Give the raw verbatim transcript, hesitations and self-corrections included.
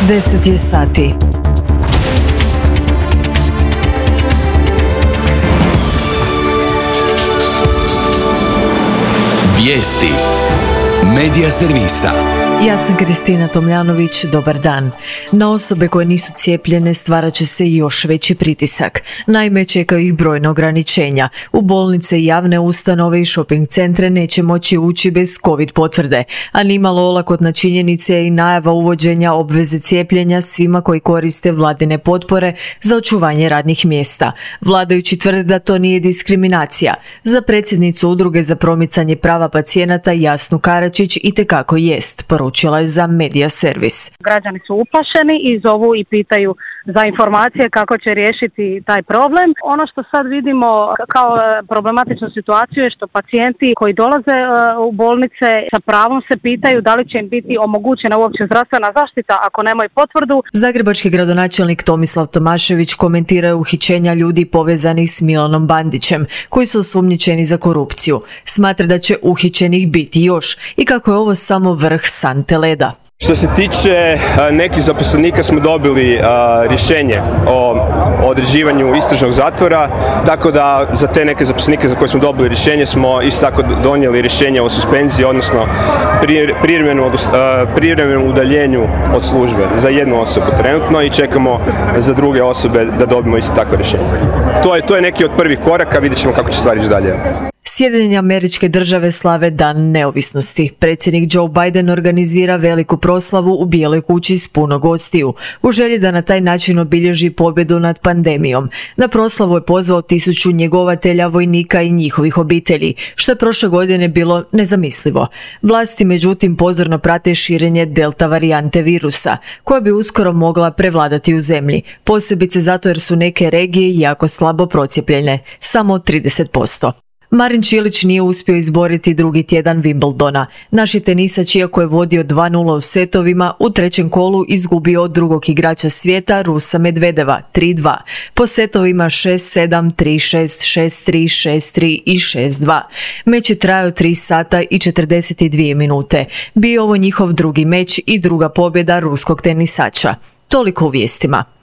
deset je sati. Vijesti Medija servisa. Ja sam Kristina Tomljanović, dobar dan. Na osobe koje nisu cijepljene stvarat će se još veći pritisak. Naime, čekaju ih brojna ograničenja. U bolnice, javne ustanove i shopping centre neće moći ući bez COVID potvrde, a nimalo olakotna činjenica je i najava uvođenja obveze cijepljenja svima koji koriste vladine potpore za očuvanje radnih mjesta. Vladajući tvrde da to nije diskriminacija. Za predsjednicu Udruge za promicanje prava pacijenata Jasnu Karačić itekako jest, poručila je za Medija servis. Građani su uplašeni i zovu i pitaju za informacije kako će riješiti taj problem. Ono što sad vidimo kao problematičnu situaciju je što pacijenti koji dolaze u bolnice sa pravom se pitaju da li će im biti omogućena uopće zdravstvena zaštita ako nemaju potvrdu. Zagrebački gradonačelnik Tomislav Tomašević komentirao uhićenja ljudi povezanih s Milanom Bandićem, koji su osumnjičeni za korupciju. Smatra da će uhićenih biti još i kako je ovo samo vrh sante leda. Što se tiče nekih zaposlenika smo dobili a, rješenje o određivanju istražnog zatvora, tako da za te neke zaposlenike za koje smo dobili rješenje smo isto tako donijeli rješenje o suspenziji, odnosno privremenom udaljenju od službe za jednu osobu trenutno i čekamo za druge osobe da dobijemo isto tako rješenje. To je, to je neki od prvih koraka, vidjet ćemo kako će stvari ići dalje. Sjedinjene Američke Države slave Dan neovisnosti. Predsjednik Joe Biden organizira veliku proslavu u Bijeloj kući s puno gostiju, u želji da na taj način obilježi pobjedu nad pandemijom. Na proslavu je pozvao tisuću njegovatelja, vojnika i njihovih obitelji, što je prošle godine bilo nezamislivo. Vlasti međutim pozorno prate širenje delta varijante virusa, koja bi uskoro mogla prevladati u zemlji, posebice zato jer su neke regije jako slabo procijepljene, samo trideset posto. Marin Čilić nije uspio izboriti drugi tjedan Wimbledona. Naš je tenisač, iako je vodio dva nula u setovima, u trećem kolu izgubio od drugog igrača svijeta Rusa Medvedeva tri dva. Po setovima šest sedam, tri šest, šest tri, šest tri i šest dva. Meč je trajao tri sata i četrdeset dvije minute. Bio ovo njihov drugi meč i druga pobjeda ruskog tenisača. Toliko u vijestima.